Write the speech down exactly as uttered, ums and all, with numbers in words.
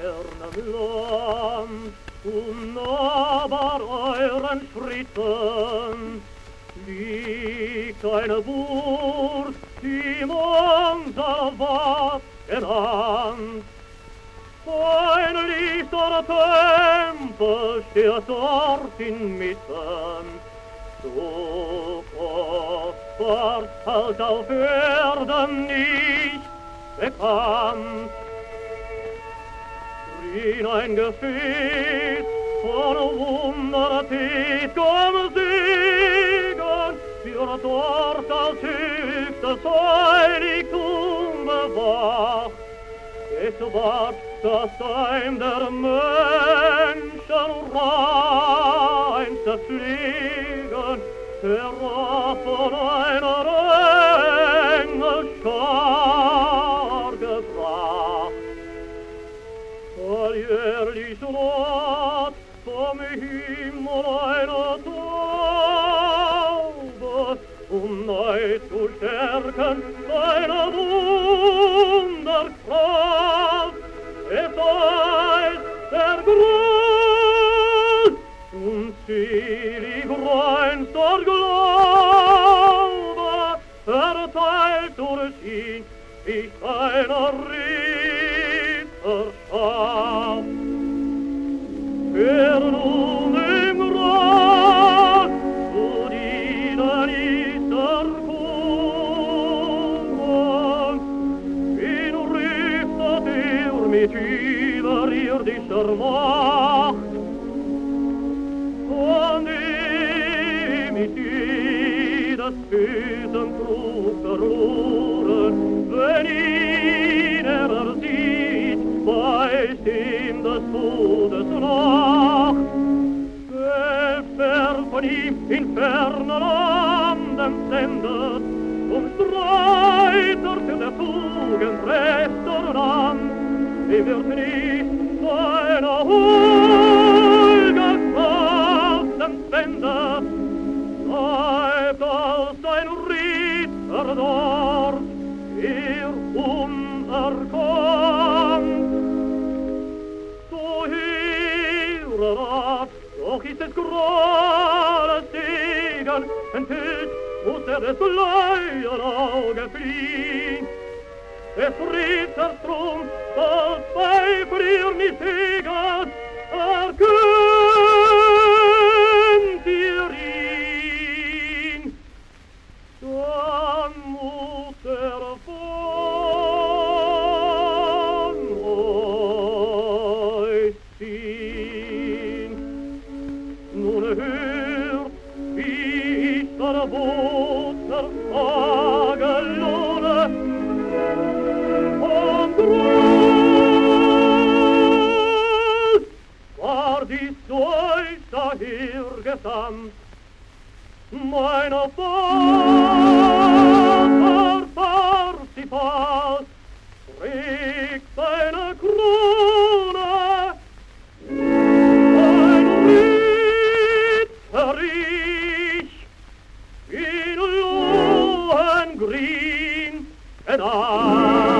fernem Land, unnahbar euren Schritten, liegt eine Burg, im unser Wachenhand. Ein lichter Tempel steht dort inmitten, so kostbar als auf Erden nicht bekannt. Drin ein Gefäß von wundertätigem Segen wird dort als höchstes Heiligtum bewacht. Es ward das Heim der Menschen reinste Pflegen, herab von einer Engelschar gebracht. Alljährlich lohnt vom Himmel eine Taube, um neu zu stärken seine Wunderkraft. Es heißt der Gruß, unzählig reinster Glaube, verteilt durch ihn sich einer Ritterschaft. Wer nun im Rat zu dienen ist erkommen, ihn rüstet er mit überirdischer Macht, von dem ist jedes bösen Trug verloren, wenn ihn er sieht, weiß ihm des Todes Nacht. Selbst wer von ihm in fernen Landen sendet, um Streiter für der Tugend Restaurant, dem wird nicht seine Hohlgefasst entwendet, bleibt als ein Ritter dort, er unerkannt. So höre Rat, doch ist es grades Segen, enthüllt muss er des Löwenauge fliehen. Des Ritters Trumpf, das bei Frieden Segers, erkennt ihr ihn. Dann muss er von euch ziehen. Nun hört, wie ich der Botscher Tagellohne, und Gruß war dies zu euch daher gesandt. Meiner Vater Parsifal trägt seine Krone, ein Ritterich in Lohengrin benannt.